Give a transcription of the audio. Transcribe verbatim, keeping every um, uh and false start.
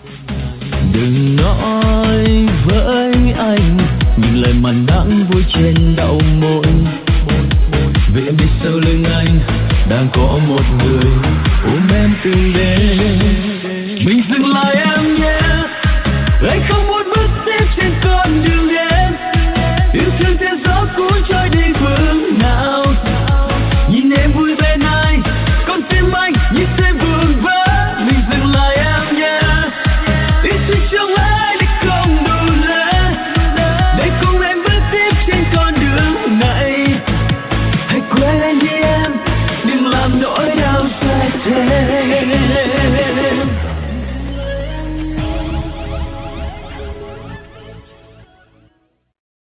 Đừng nói với anh những lời mà nắng vui trên đầu môi, vì em biết sau lưng anh đang có một người ôm em từng đêm. Mình dừng lại